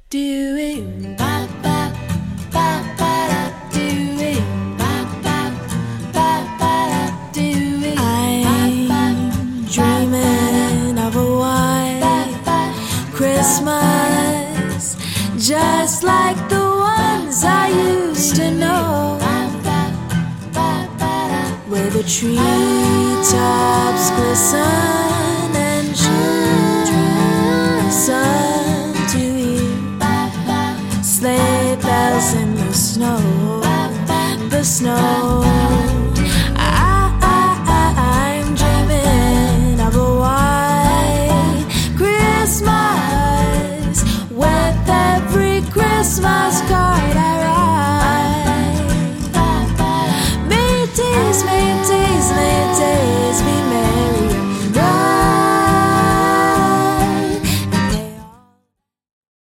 Doing ba ba ba ba da, doing ba ba ba ba da, doing. I'm dreaming of a white Christmas, just like the ones I used to know, where the treetops glisten and children listen to hear sleigh bells in the snow, the snow.